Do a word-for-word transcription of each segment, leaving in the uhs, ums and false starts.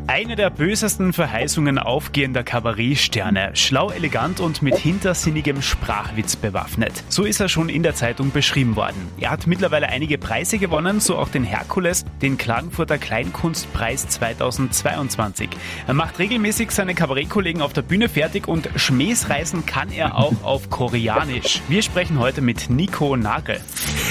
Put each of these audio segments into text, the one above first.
Eine der bösesten Verheißungen aufgehender Kabarettsterne. Schlau, elegant und mit hintersinnigem Sprachwitz bewaffnet. So ist er schon in der Zeitung beschrieben worden. Er hat mittlerweile einige Preise gewonnen, so auch den Herkules, den Klagenfurter Kleinkunstpreis zweitausendzweiundzwanzig. Er macht regelmäßig seine Kabarettkollegen auf der Bühne fertig und Schmähs reißen kann er auch auf Koreanisch. Wir sprechen heute mit Nico Nagel.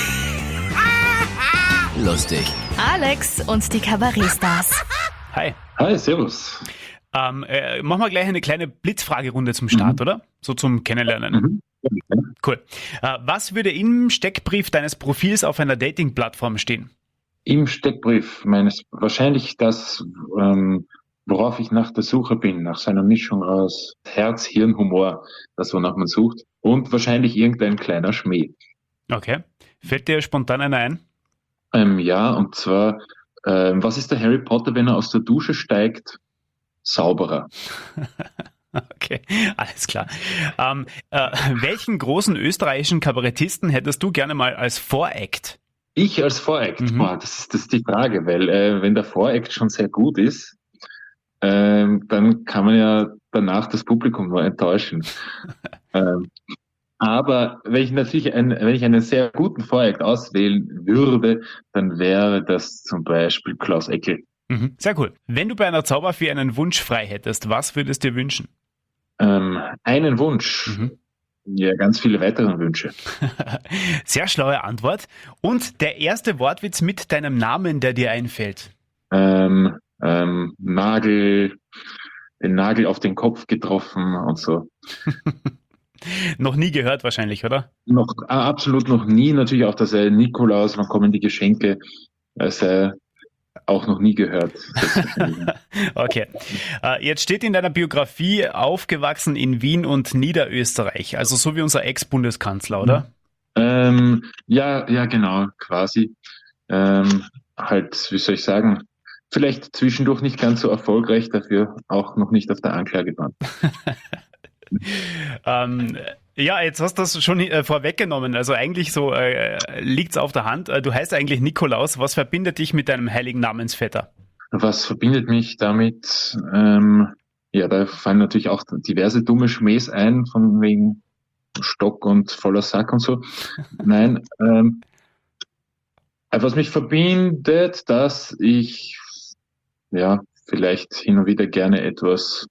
Lustig. Alex und die Kabarettstars. Hi. Hi, servus. Ähm, äh, machen wir gleich eine kleine Blitzfragerunde zum Start, mhm. oder? So zum Kennenlernen. Mhm. Cool. Äh, was würde im Steckbrief deines Profils auf einer Dating-Plattform stehen? Im Steckbrief meines, wahrscheinlich das, ähm, worauf ich nach der Suche bin, nach seiner Mischung aus Herz, Hirn, Humor, das wonach man sucht, und wahrscheinlich irgendein kleiner Schmäh. Okay. Fällt dir spontan einer ein? Ähm, ja, und zwar, ähm, was ist der Harry Potter, wenn er aus der Dusche steigt? Sauberer. Okay, alles klar. Ähm, äh, welchen großen österreichischen Kabarettisten hättest du gerne mal als Voract? Ich als Voract? Mhm. Boah, das ist, das ist die Frage, weil äh, wenn der Voract schon sehr gut ist, ähm, dann kann man ja danach das Publikum nur enttäuschen. ähm, aber wenn ich natürlich ein, wenn ich einen sehr guten Voract auswählen würde, dann wäre das zum Beispiel Klaus Eckel. Mhm. Sehr cool. Wenn du bei einer Zauberfee einen Wunsch frei hättest, was würdest du dir wünschen? Ähm, einen Wunsch. Mhm. Ja, ganz viele weitere Wünsche. Sehr schlaue Antwort. Und der erste Wortwitz mit deinem Namen, der dir einfällt? Ähm, ähm, Nagel, den Nagel auf den Kopf getroffen und so. Noch nie gehört wahrscheinlich, oder? Noch äh, absolut noch nie. Natürlich auch, dass er Nikolaus, wann kommen die Geschenke, das äh, auch noch nie gehört. Okay. Äh, jetzt steht in deiner Biografie aufgewachsen in Wien und Niederösterreich, also so wie unser Ex-Bundeskanzler, oder? Ähm, ja, ja, genau, quasi. Ähm, halt, wie soll ich sagen, vielleicht zwischendurch nicht ganz so erfolgreich, dafür auch noch nicht auf der Anklagebahn. ähm, ja, jetzt hast du das schon äh, vorweggenommen. Also eigentlich so äh, liegt's auf der Hand. Äh, du heißt eigentlich Nikolaus. Was verbindet dich mit deinem heiligen Namensvetter? Was verbindet mich damit? Ähm, ja, da fallen natürlich auch diverse dumme Schmähs ein, von wegen Stock und voller Sack und so. Nein, ähm, was mich verbindet, dass ich ja vielleicht hin und wieder gerne etwas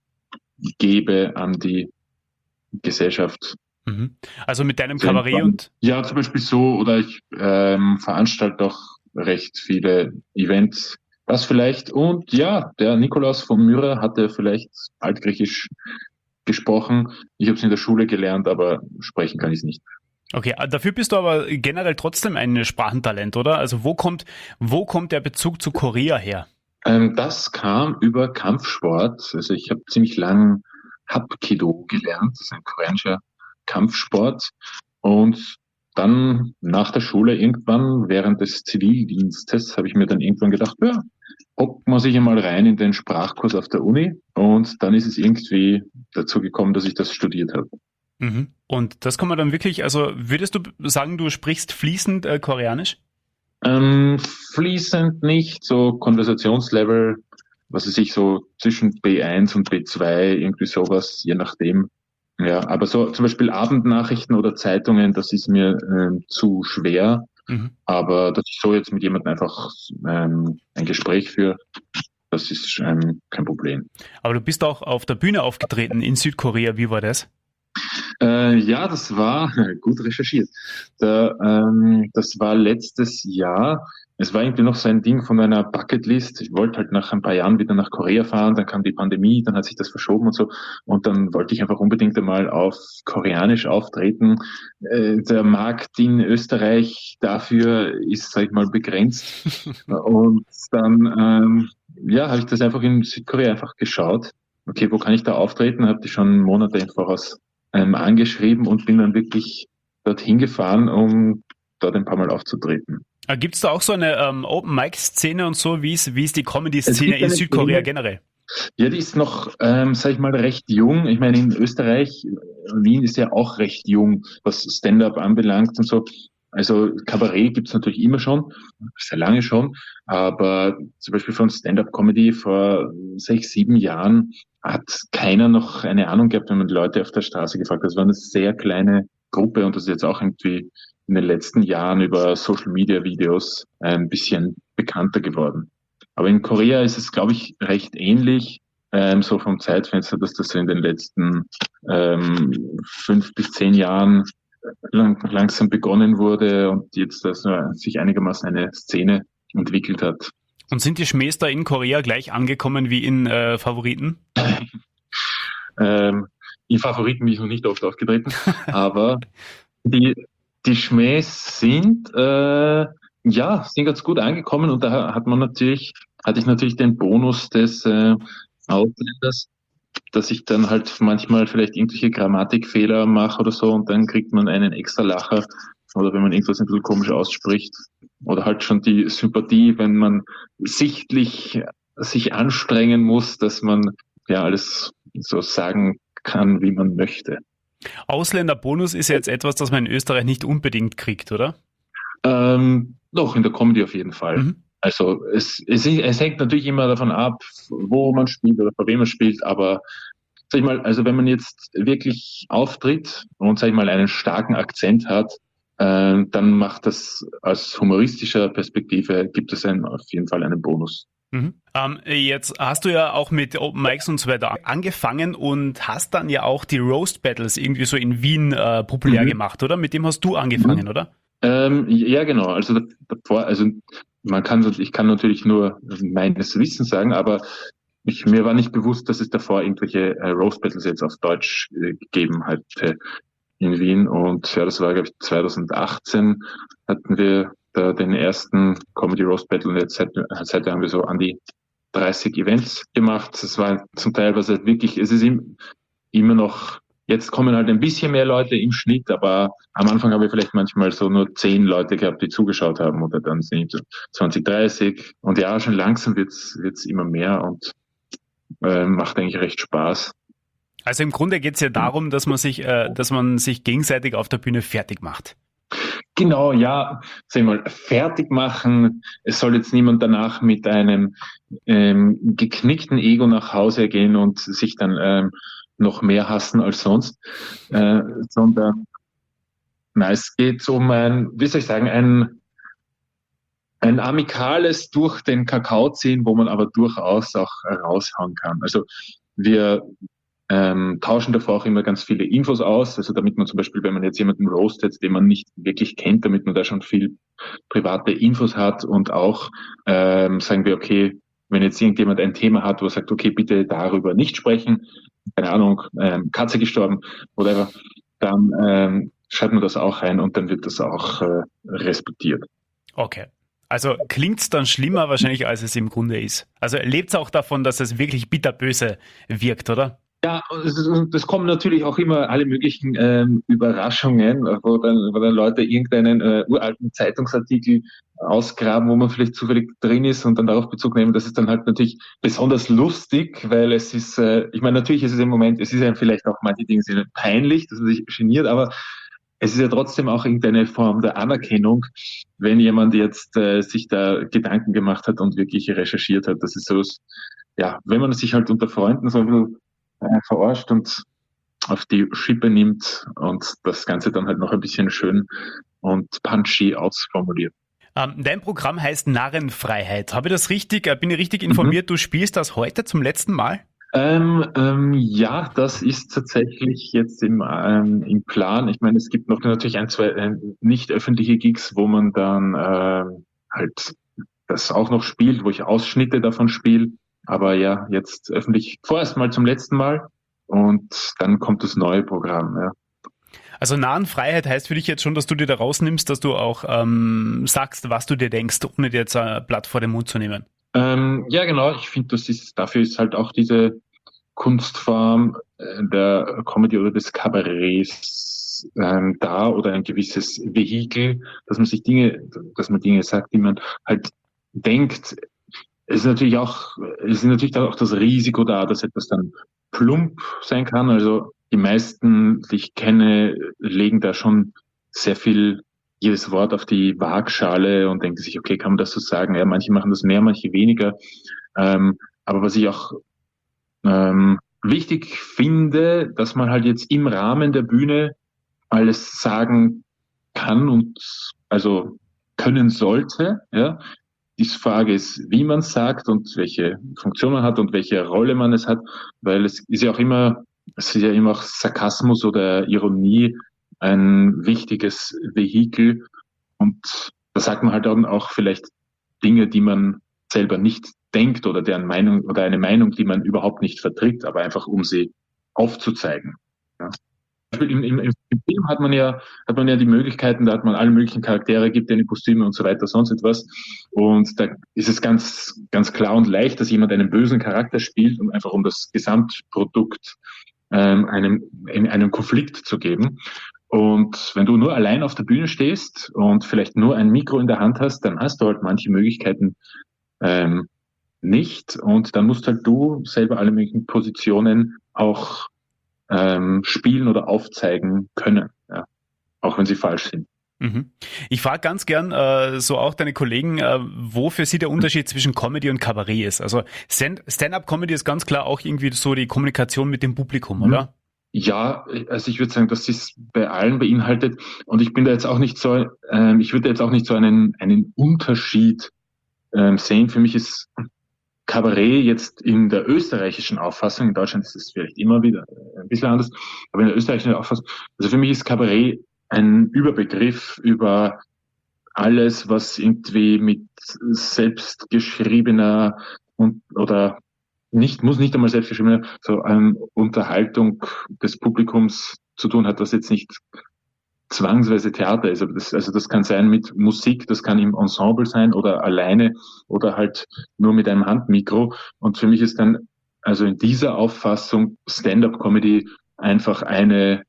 gebe an die Gesellschaft. Mhm. Also mit deinem Kabarett und... Ja, zum Beispiel so, oder ich ähm, veranstalte auch recht viele Events. Das vielleicht. Und ja, der Nikolaus von Myra hatte vielleicht altgriechisch gesprochen. Ich habe es in der Schule gelernt, aber sprechen kann ich es nicht. Okay, dafür bist du aber generell trotzdem ein Sprachentalent, oder? Also wo kommt, wo kommt der Bezug zu Korea her? Ähm, das kam über Kampfsport. Also ich habe ziemlich lang Hapkido gelernt. Das ist ein koreanischer Kampfsport. Und dann nach der Schule irgendwann, während des Zivildienstes, habe ich mir dann irgendwann gedacht, ja, hockt man sich einmal rein in den Sprachkurs auf der Uni. Und dann ist es irgendwie dazu gekommen, dass ich das studiert habe. Mhm. Und das kann man dann wirklich, also würdest du sagen, du sprichst fließend äh, Koreanisch? Ähm, fließend nicht, so Konversationslevel, was weiß ich, so zwischen B eins und B zwei, irgendwie sowas, je nachdem. Ja, aber so zum Beispiel Abendnachrichten oder Zeitungen, das ist mir ähm, zu schwer. Mhm. Aber dass ich so jetzt mit jemandem einfach ähm, ein Gespräch führe, das ist ähm, kein Problem. Aber du bist auch auf der Bühne aufgetreten in Südkorea, wie war das? Äh, ja, das war gut recherchiert. Da, ähm, das war letztes Jahr. Es war irgendwie noch so ein Ding von einer Bucketlist. Ich wollte halt nach ein paar Jahren wieder nach Korea fahren, dann kam die Pandemie, dann hat sich das verschoben und so. Und dann wollte ich einfach unbedingt einmal auf Koreanisch auftreten. Äh, der Markt in Österreich dafür ist, sag ich mal, begrenzt. Und dann, ähm, ja, habe ich das einfach in Südkorea einfach geschaut. Okay, wo kann ich da auftreten? Habe die schon Monate im Voraus ähm, angeschrieben und bin dann wirklich dorthin gefahren, um dort ein paar Mal aufzutreten. Gibt es da auch so eine ähm, Open-Mic-Szene und so, wie ist wie ist die Comedy-Szene in Südkorea Szene, generell? Ja, die ist noch, ähm, sag ich mal, recht jung. Ich meine, in Österreich, Wien ist ja auch recht jung, was Stand-up anbelangt und so. Also Kabarett gibt's natürlich immer schon, sehr lange schon, aber zum Beispiel von Stand-up-Comedy vor sechs, sieben Jahren hat keiner noch eine Ahnung gehabt, wenn man die Leute auf der Straße gefragt hat. Das war eine sehr kleine Gruppe und das ist jetzt auch irgendwie in den letzten Jahren über Social-Media-Videos ein bisschen bekannter geworden. Aber in Korea ist es, glaube ich, recht ähnlich, ähm, so vom Zeitfenster, dass das so in den letzten ähm, fünf bis zehn Jahren lang, langsam begonnen wurde und jetzt dass sich einigermaßen eine Szene entwickelt hat. Und sind die Schmähs da in Korea gleich angekommen wie in äh, Favoriten? ähm, in Favoriten bin ich noch nicht oft aufgetreten, aber die, die Schmähs sind äh, ja sind ganz gut angekommen und da hat man natürlich, hatte ich natürlich den Bonus des äh, Ausländers, dass ich dann halt manchmal vielleicht irgendwelche Grammatikfehler mache oder so und dann kriegt man einen extra Lacher oder wenn man irgendwas ein bisschen komisch ausspricht oder halt schon die Sympathie, wenn man sichtlich sich anstrengen muss, dass man ja alles so sagen kann, wie man möchte. Ausländerbonus ist ja jetzt etwas, das man in Österreich nicht unbedingt kriegt, oder? Ähm, doch, in der Comedy auf jeden Fall. Mhm. Also es, es, es hängt natürlich immer davon ab, wo man spielt oder bei wem man spielt, aber sag ich mal, also wenn man jetzt wirklich auftritt und sag ich mal einen starken Akzent hat, äh, dann macht das aus humoristischer Perspektive, gibt es einen, auf jeden Fall einen Bonus. Mhm. Ähm, jetzt hast du ja auch mit Open Mics und so weiter angefangen und hast dann ja auch die Roast Battles irgendwie so in Wien äh, populär Mhm. gemacht, oder? Mit dem hast du angefangen, Mhm. oder? Ähm, ja, genau. Also davor, also man kann, ich kann natürlich nur meines Wissens sagen, aber ich, mir war nicht bewusst, dass es davor irgendwelche äh, Roast Battles jetzt auf Deutsch äh, gegeben hat äh, in Wien. Und ja, das war, glaube ich, zwanzig achtzehn hatten wir da den ersten Comedy Roast Battle und jetzt seit, seitdem haben wir so an die dreißig Events gemacht. Es war zum Teil was halt wirklich, es ist im, immer noch, jetzt kommen halt ein bisschen mehr Leute im Schnitt, aber am Anfang habe ich vielleicht manchmal so nur zehn Leute gehabt, die zugeschaut haben oder dann sind es zwanzig, dreißig und ja, schon langsam wird's wird's immer mehr und äh, macht eigentlich recht Spaß. Also im Grunde geht es ja darum, dass man sich, äh, dass man sich gegenseitig auf der Bühne fertig macht. Genau, ja, sag ich mal, fertig machen. Es soll jetzt niemand danach mit einem ähm, geknickten Ego nach Hause gehen und sich dann ähm, noch mehr hassen als sonst, äh, sondern na, es geht um ein, wie soll ich sagen, ein, ein amikales durch den Kakao ziehen, wo man aber durchaus auch raushauen kann. Also wir ähm, tauschen davor auch immer ganz viele Infos aus, also damit man zum Beispiel, wenn man jetzt jemanden roastet, den man nicht wirklich kennt, damit man da schon viel private Infos hat und auch ähm, sagen wir, okay, wenn jetzt irgendjemand ein Thema hat, wo er sagt, okay, bitte darüber nicht sprechen, keine Ahnung, ähm, Katze gestorben, whatever, dann ähm, schreibt man das auch rein und dann wird das auch äh, respektiert. Okay. Also klingt's dann schlimmer wahrscheinlich, als es im Grunde ist. Also lebt's auch davon, dass es wirklich bitterböse wirkt, oder? Ja, und es kommen natürlich auch immer alle möglichen ähm, Überraschungen, wo dann, wo dann Leute irgendeinen äh, uralten Zeitungsartikel ausgraben, wo man vielleicht zufällig drin ist und dann darauf Bezug nehmen. Das ist dann halt natürlich besonders lustig, weil es ist, äh, ich meine, natürlich ist es im Moment, es ist ja vielleicht auch manche Dinge sind peinlich, dass man sich geniert, aber es ist ja trotzdem auch irgendeine Form der Anerkennung, wenn jemand jetzt äh, sich da Gedanken gemacht hat und wirklich recherchiert hat. Das ist so, ja, wenn man sich halt unter Freunden so ein bisschen äh, verarscht und auf die Schippe nimmt und das Ganze dann halt noch ein bisschen schön und punchy ausformuliert. Ähm, dein Programm heißt Narrenfreiheit. Habe ich das richtig, äh, bin ich richtig informiert? Mhm. Du spielst das heute zum letzten Mal? Ähm, ähm, ja, das ist tatsächlich jetzt im, ähm, im Plan. Ich meine, es gibt noch natürlich ein, zwei äh, nicht öffentliche Gigs, wo man dann äh, halt das auch noch spielt, wo ich Ausschnitte davon spiele. Aber ja, jetzt öffentlich vorerst mal zum letzten Mal und dann kommt das neue Programm. Ja. Also Narrenfreiheit heißt für dich jetzt schon, dass du dir da rausnimmst, dass du auch ähm, sagst, was du dir denkst, ohne dir jetzt ein Blatt vor den Mund zu nehmen. Ähm, ja, genau. Ich finde, das ist, dafür ist halt auch diese Kunstform äh, der Comedy oder des Kabarets ähm, da oder ein gewisses Vehikel, dass man sich Dinge, dass man Dinge sagt, die man halt denkt. Es ist natürlich auch, es ist natürlich auch das Risiko da, dass etwas dann plump sein kann. Also die meisten, die ich kenne, legen da schon sehr viel jedes Wort auf die Waagschale und denken sich, okay, kann man das so sagen? Ja, manche machen das mehr, manche weniger. Ähm, aber was ich auch ähm, wichtig finde, dass man halt jetzt im Rahmen der Bühne alles sagen kann und also können sollte. Ja, die Frage ist, wie man es sagt und welche Funktion man hat und welche Rolle man es hat, weil es ist ja auch immer, es ist ja immer auch Sarkasmus oder Ironie ein wichtiges Vehikel und da sagt man halt dann auch vielleicht Dinge, die man selber nicht denkt oder deren Meinung oder eine Meinung, die man überhaupt nicht vertritt, aber einfach um sie aufzuzeigen. Ja. Im, im, Im Film hat man ja hat man ja die Möglichkeiten, da hat man alle möglichen Charaktere, gibt denen Kostüme und so weiter, sonst etwas. Und da ist es ganz ganz klar und leicht, dass jemand einen bösen Charakter spielt, um einfach um das Gesamtprodukt ähm, einem in einem Konflikt zu geben. Und wenn du nur allein auf der Bühne stehst und vielleicht nur ein Mikro in der Hand hast, dann hast du halt manche Möglichkeiten ähm, nicht. Und dann musst halt du selber alle möglichen Positionen auch ähm, spielen oder aufzeigen können, ja, auch wenn sie falsch sind. Mhm. Ich frage ganz gern äh, so auch deine Kollegen, äh, wo für sie der Unterschied zwischen Comedy und Kabarett ist. Also Stand- Stand-up-Comedy ist ganz klar auch irgendwie so die Kommunikation mit dem Publikum, oder? Ja, also ich würde sagen, dass es bei allen beinhaltet. Und ich bin da jetzt auch nicht so, ähm, ich würde jetzt auch nicht so einen einen Unterschied ähm, sehen. Für mich ist Kabarett jetzt in der österreichischen Auffassung, in Deutschland ist es vielleicht immer wieder ein bisschen anders, aber in der österreichischen Auffassung, also für mich ist Kabarett ein Überbegriff über alles, was irgendwie mit selbstgeschriebener und oder nicht, muss nicht einmal selbstgeschriebener, so ähm, Unterhaltung des Publikums zu tun hat, das jetzt nicht zwangsweise Theater ist. Aber das, also das kann sein mit Musik, das kann im Ensemble sein oder alleine oder halt nur mit einem Handmikro. Und für mich ist dann also in dieser Auffassung Stand-up-Comedy einfach eine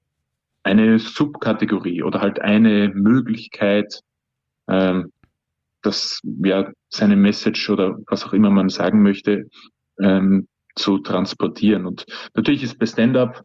eine Subkategorie oder halt eine Möglichkeit, ähm, das ja seine Message oder was auch immer man sagen möchte, ähm, zu transportieren. Und natürlich ist bei Stand-up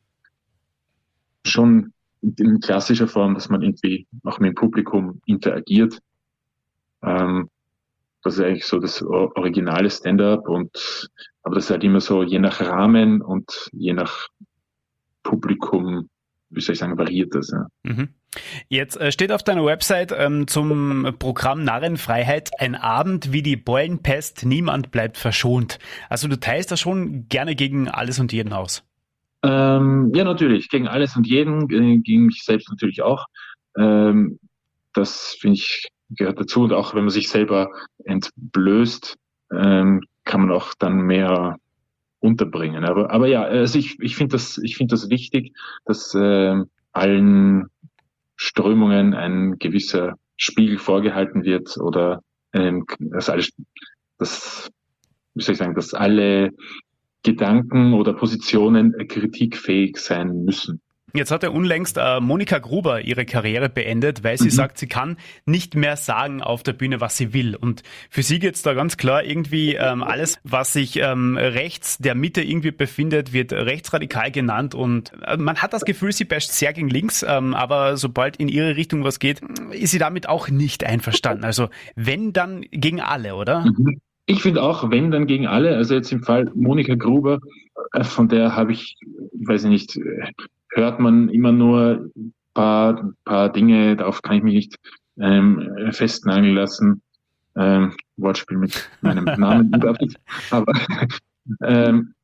schon in klassischer Form, dass man irgendwie auch mit dem Publikum interagiert. Ähm, das ist eigentlich so das originale Stand-up und aber das ist halt immer so je nach Rahmen und je nach Publikum, wie soll ich sagen, variiert das. Ja. Mhm. Jetzt äh, steht auf deiner Website ähm, zum Programm Narrenfreiheit ein Abend wie die Beulenpest, niemand bleibt verschont. Also du teilst da schon gerne gegen alles und jeden aus. Ähm, ja, natürlich, gegen alles und jeden, gegen mich selbst natürlich auch. Ähm, das, finde ich, gehört dazu. Und auch wenn man sich selber entblößt, ähm, kann man auch dann mehr unterbringen. Aber, aber ja, also ich, ich finde das, ich finde das wichtig, dass äh, allen Strömungen ein gewisser Spiegel vorgehalten wird oder ähm, dass alle, dass, wie soll ich sagen, dass alle Gedanken oder Positionen kritikfähig sein müssen. Jetzt hat ja unlängst äh, Monika Gruber ihre Karriere beendet, weil sie mhm. sagt, sie kann nicht mehr sagen auf der Bühne, was sie will. Und für sie geht's da ganz klar irgendwie ähm, alles, was sich ähm, rechts der Mitte irgendwie befindet, wird rechtsradikal genannt. Und äh, man hat das Gefühl, sie basht sehr gegen links, ähm, aber sobald in ihre Richtung was geht, ist sie damit auch nicht einverstanden. Also wenn, dann gegen alle, oder? Mhm. Ich finde auch, wenn, dann gegen alle. Also jetzt im Fall Monika Gruber, äh, von der habe ich, weiß ich nicht, hört man immer nur ein paar, paar Dinge, darauf kann ich mich nicht ähm, festnageln lassen. Ähm, Wortspiel mit meinem Namen. Aber ähm,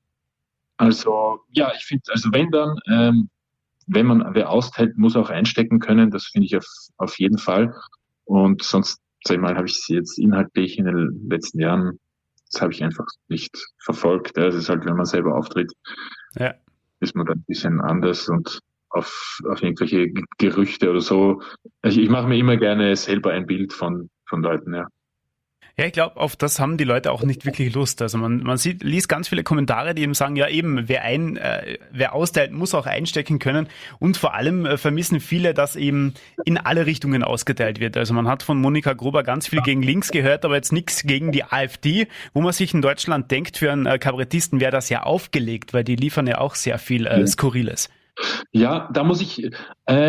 also ja, ich finde, also wenn dann, ähm, wenn man wer austeilt, muss auch einstecken können. Das finde ich auf, auf jeden Fall. Und sonst, sag ich mal, habe ich sie jetzt inhaltlich in den letzten Jahren, das habe ich einfach nicht verfolgt. Das ist halt, wenn man selber auftritt. Ja. Ist man dann ein bisschen anders und auf, auf irgendwelche Gerüchte oder so. Ich, ich mache mir immer gerne selber ein Bild von, von Leuten, ja. Ja, ich glaube, auf das haben die Leute auch nicht wirklich Lust. Also man, man sieht, liest ganz viele Kommentare, die eben sagen, ja eben, wer ein, äh, wer austeilt, muss auch einstecken können. Und vor allem äh, vermissen viele, dass eben in alle Richtungen ausgeteilt wird. Also man hat von Monika Gruber ganz viel gegen links gehört, aber jetzt nichts gegen die AfD, wo man sich in Deutschland denkt, für einen äh, Kabarettisten wäre das ja aufgelegt, weil die liefern ja auch sehr viel äh, Skurriles. Ja, da muss ich, ähm,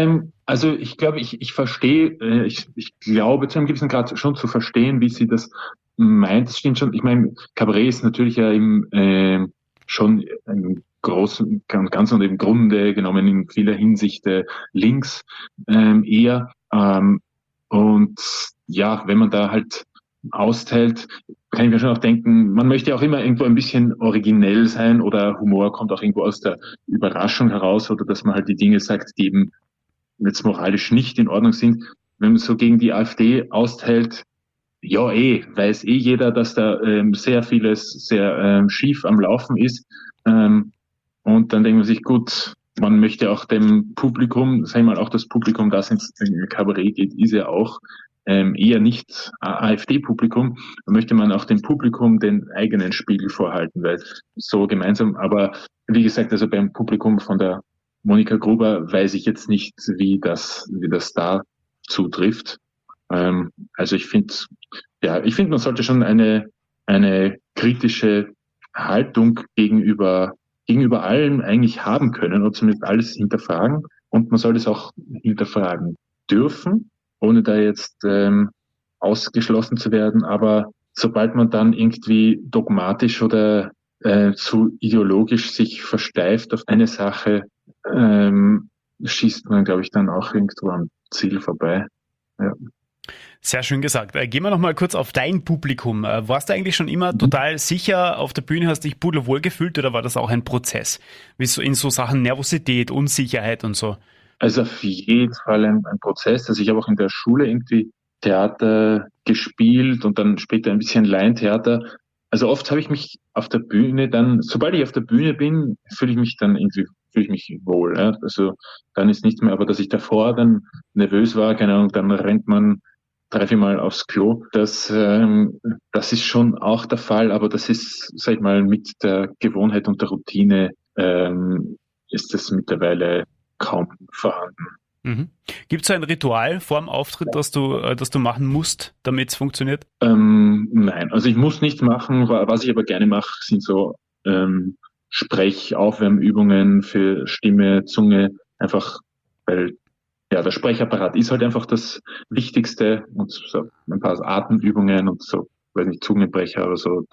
Also ich glaube, ich, ich verstehe, äh, ich, ich glaube zu einem gewissen Grad schon zu verstehen, wie sie das meint. Das stimmt schon. Ich meine, Cabaret ist natürlich ja im, äh, schon im großen, ganz und im Grunde genommen in vieler Hinsicht äh, links ähm, eher. Ähm, und ja, wenn man da halt austeilt, kann ich mir schon auch denken, man möchte auch immer irgendwo ein bisschen originell sein oder Humor kommt auch irgendwo aus der Überraschung heraus oder dass man halt die Dinge sagt, die eben jetzt moralisch nicht in Ordnung sind. Wenn man so gegen die AfD austeilt, ja eh, weiß eh jeder, dass da ähm, sehr vieles sehr ähm, schief am Laufen ist. Ähm, und dann denkt man sich, gut, man möchte auch dem Publikum, sagen wir mal, auch das Publikum, das ins Kabarett geht, ist ja auch ähm, eher nicht AfD-Publikum. Da möchte man auch dem Publikum den eigenen Spiegel vorhalten, weil so gemeinsam, aber wie gesagt, also beim Publikum von der Monika Gruber weiß ich jetzt nicht, wie das, wie das da zutrifft. Ähm, also ich finde, ja, ich finde, man sollte schon eine, eine kritische Haltung gegenüber, gegenüber allem eigentlich haben können oder zumindest alles hinterfragen. Und man soll es auch hinterfragen dürfen, ohne da jetzt ähm, ausgeschlossen zu werden. Aber sobald man dann irgendwie dogmatisch oder äh, zu ideologisch sich versteift auf eine Sache, ähm, schießt man, glaube ich, dann auch irgendwo am Ziel vorbei. Ja. Sehr schön gesagt. Äh, gehen wir noch mal kurz auf dein Publikum. Äh, warst du eigentlich schon immer mhm. total sicher auf der Bühne, hast dich pudelwohl gefühlt oder war das auch ein Prozess? Wie so in so Sachen Nervosität, Unsicherheit und so? Also auf jeden Fall ein, ein Prozess. Also ich habe auch in der Schule irgendwie Theater gespielt und dann später ein bisschen Laientheater. Also oft habe ich mich auf der Bühne dann, sobald ich auf der Bühne bin, fühle ich mich dann irgendwie, fühle ich mich wohl. Ja? Also dann ist nichts mehr, aber dass ich davor dann nervös war, keine Ahnung, dann rennt man drei, vier Mal aufs Klo. Das, ähm, das ist schon auch der Fall, aber das ist, sag ich mal, mit der Gewohnheit und der Routine ähm, ist das mittlerweile kaum vorhanden. Mhm. Gibt es ein Ritual vor dem Auftritt, das du, äh, das du machen musst, damit es funktioniert? Ähm, nein, also ich muss nichts machen. Was ich aber gerne mache, sind so ähm, Sprechaufwärmübungen für Stimme, Zunge, einfach weil ja, der Sprechapparat ist halt einfach das Wichtigste und so ein paar Atemübungen und so, weiß nicht, Zungenbrecher oder so,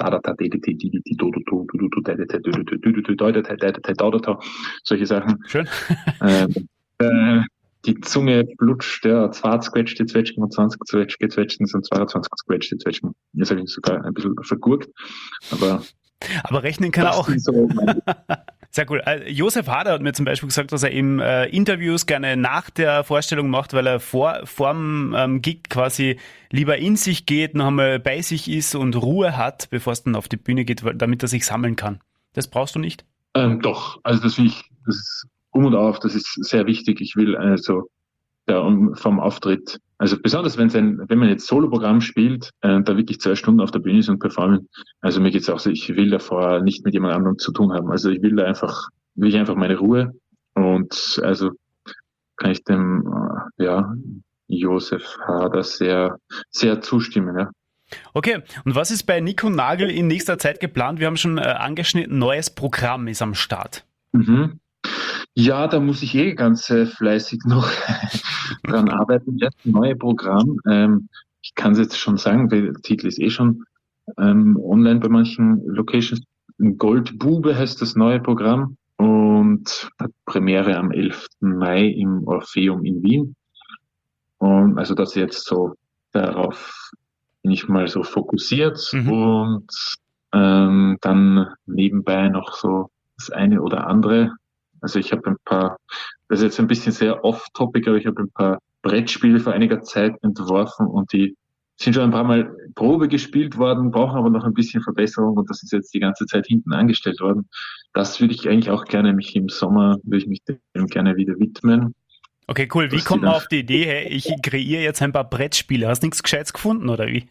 solche Sachen. Schön. Ähm, äh, die Zunge flutscht, ja, zwanzig quetschte Zwetschgen und zwanzig quetschte Zwetschgen sind zweiundzwanzig quetschte Zwetschgen. Jetzt habe ich sogar ein bisschen vergurkt, aber aber rechnen kann er auch. So sehr cool. Josef Hader hat mir zum Beispiel gesagt, dass er eben äh, Interviews gerne nach der Vorstellung macht, weil er vor vorm ähm, Gig quasi lieber in sich geht, noch einmal bei sich ist und Ruhe hat, bevor es dann auf die Bühne geht, damit er sich sammeln kann. Das brauchst du nicht? Ähm, doch, also das will ich, das ist um und auf, das ist sehr wichtig. Ich will also ja, vom Auftritt, also besonders wenn es ein, wenn man jetzt Soloprogramm spielt, äh, da wirklich zwei Stunden auf der Bühne ist und performen. Also mir geht's auch so, ich will davor nicht mit jemand anderem zu tun haben. Also ich will da einfach, will ich einfach meine Ruhe und also kann ich dem äh, ja Josef Hader sehr, sehr zustimmen, ja. Okay, und was ist bei Nico Nagel in nächster Zeit geplant? Wir haben schon äh, angeschnitten, neues Programm ist am Start. Mhm. Ja, da muss ich eh ganz äh, fleißig noch dran arbeiten. Das neue Programm, ähm, ich kann es jetzt schon sagen, der Titel ist eh schon ähm, online bei manchen Locations. Goldbube heißt das neue Programm und hat Premiere am elften Mai im Orpheum in Wien. Und also das jetzt so darauf bin ich mal so fokussiert mhm. und ähm, dann nebenbei noch so das eine oder andere. Also ich habe ein paar, das ist jetzt ein bisschen sehr off-topic, aber ich habe ein paar Brettspiele vor einiger Zeit entworfen und die sind schon ein paar Mal Probe gespielt worden, brauchen aber noch ein bisschen Verbesserung und das ist jetzt die ganze Zeit hinten angestellt worden. Das würde ich eigentlich auch gerne mich im Sommer, würde ich mich dem gerne wieder widmen. Okay, cool. Wie kommt man auf die Idee, hey, ich kreiere jetzt ein paar Brettspiele? Hast du nichts Gescheites gefunden oder wie?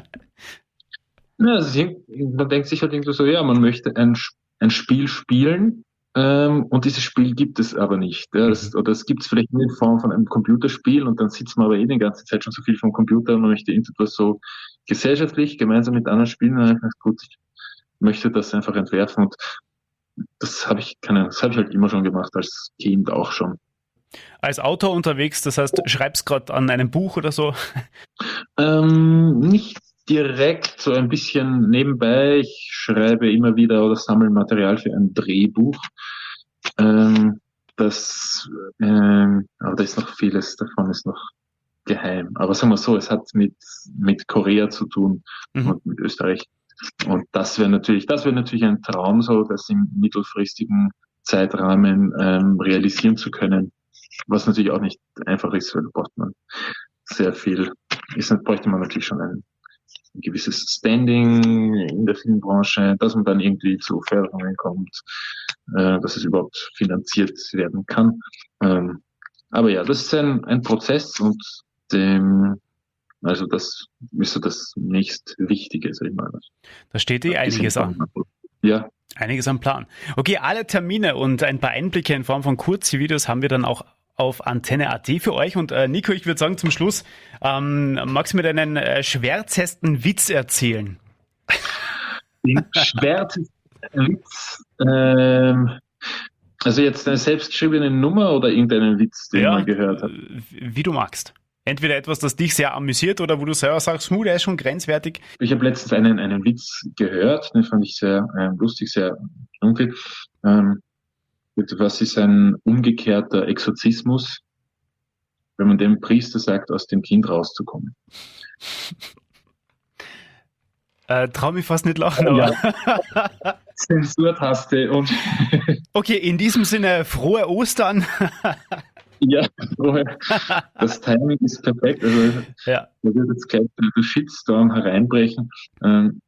Ja, also man denkt sich halt irgendwie so, ja, man möchte ein, ein Spiel spielen, Ähm, und dieses Spiel gibt es aber nicht. Ja. Das, oder es gibt es vielleicht nur in Form von einem Computerspiel und dann sitzt man aber eh die ganze Zeit schon so viel vom Computer und man möchte irgendwas so gesellschaftlich gemeinsam mit anderen spielen. Und dann gut, ich möchte das einfach entwerfen und das habe ich, keine, das habe ich halt immer schon gemacht, als Kind auch schon. Als Autor unterwegs, das heißt, schreibst gerade an einem Buch oder so? Ähm, nicht direkt, so ein bisschen nebenbei. Ich schreibe immer wieder oder sammle Material für ein Drehbuch. Ähm, das, ähm, aber da ist noch vieles davon ist noch geheim. Aber sagen wir so, es hat mit mit Korea zu tun Mhm. und mit Österreich. Und das wäre natürlich, das wäre natürlich ein Traum, so das im mittelfristigen Zeitrahmen ähm, realisieren zu können. Was natürlich auch nicht einfach ist, weil da braucht man sehr viel, ist, bräuchte man natürlich schon ein, ein gewisses Standing in der Filmbranche, dass man dann irgendwie zu Förderungen kommt, äh, dass es überhaupt finanziert werden kann. Ähm, aber ja, das ist ein, ein Prozess und dem, also das ist so das nächst Wichtige, sag ich mal. Da steht eh einiges an. Ja. Einiges am Plan. Okay, alle Termine und ein paar Einblicke in Form von Kurzvideos haben wir dann auch auf Antenne Punkt at für euch. Und äh, Nico, ich würde sagen zum Schluss, ähm, magst du mir deinen äh, schwärzesten Witz erzählen? Den schwärzesten Witz, ähm, also jetzt eine selbstgeschriebene Nummer oder irgendeinen Witz, den Ja, man gehört hat? wie du magst. Entweder etwas, das dich sehr amüsiert oder wo du selber sagst, hu, der ist schon grenzwertig. Ich habe letztens einen, einen Witz gehört, den fand ich sehr äh, lustig, sehr dunkel. Ähm, was ist ein umgekehrter Exorzismus, wenn man dem Priester sagt, aus dem Kind rauszukommen? Äh, trau mich fast nicht lachen, Ja. aber... Zensurtaste und Okay, in diesem Sinne, frohe Ostern. ja, das Timing ist perfekt. Also Ja. da wird jetzt gleich der Shitstorm hereinbrechen. Ähm,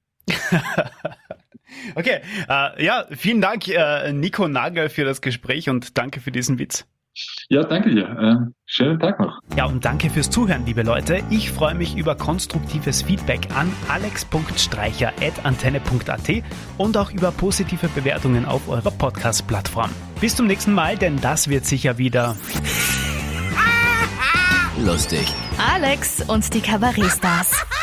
Okay, äh, ja, vielen Dank, äh, Nico Nagel, für das Gespräch und danke für diesen Witz. ja, danke dir. Ähm, schönen Tag noch. Ja, und danke fürs Zuhören, liebe Leute. Ich freue mich über konstruktives Feedback an alex punkt streicher at antenne punkt at und auch über positive Bewertungen auf eurer Podcast-Plattform. Bis zum nächsten Mal, denn das wird sicher wieder lustig. Alex und die Kabarettstars.